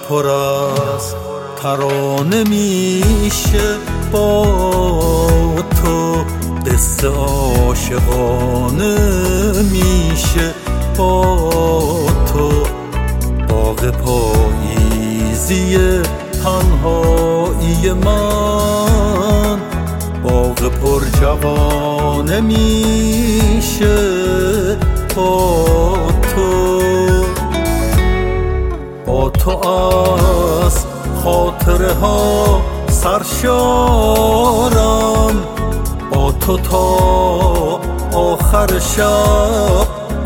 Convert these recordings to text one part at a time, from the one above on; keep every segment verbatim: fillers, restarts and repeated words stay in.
پر از ترانه میشه، با تو قصه عاشقانه میشه، با تو باغ پاییزی تنهایی من باغ پر جوانه میشه، با تو با تو از خاطره ها سرشارم، با تو تا آخر شب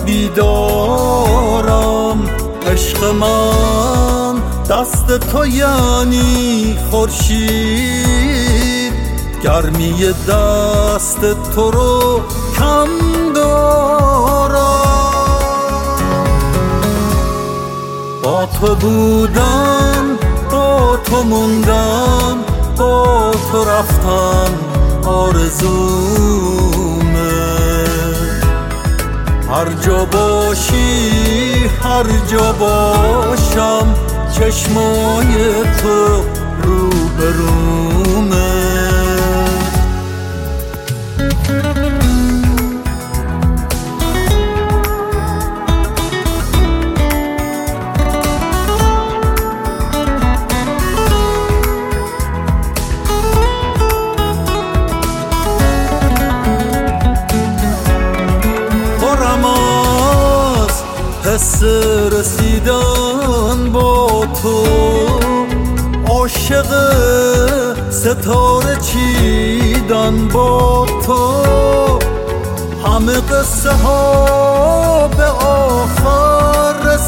بیدارم. عشق من دست تو یعنی خورشید، گرمی دست تو رو کم دارم. با تو بودم، با تو موندم، با تو رفتم آرزومه. هر جا باشی هر جا باشم، چشمای تو روبرومه. حس رسیدن با تو، عاشق ستاره چیدن با تو. همه قصه ها به آخر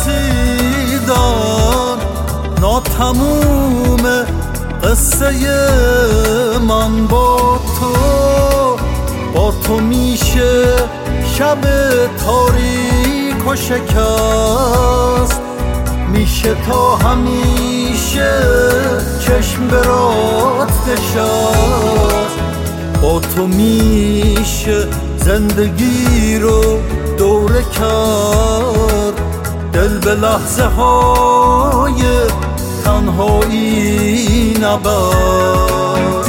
رسیدن، ناتموم قصه من با تو. با تو میشه شب تاریک و شکست، میشه تا همیشه چشم به رات نشست. با تو میشه زندگی رو دوره کرد، دل به لحظه های تنهایی نبرد.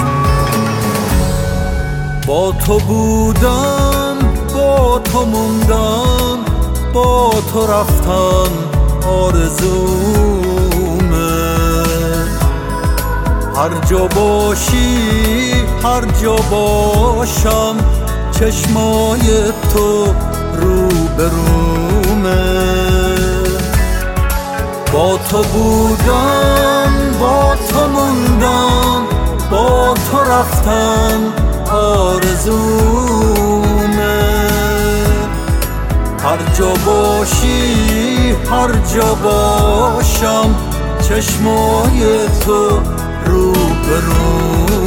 با تو بودم، با تو موندم، با تو رفتم آرزومه. هر جا باشی هر جا باشم، چشمای تو روبرومه. با تو بودم، با تو موندم، با تو رفتم آرزومه. هر جا باشی هر جا باشم، چشمای تو روبرومه.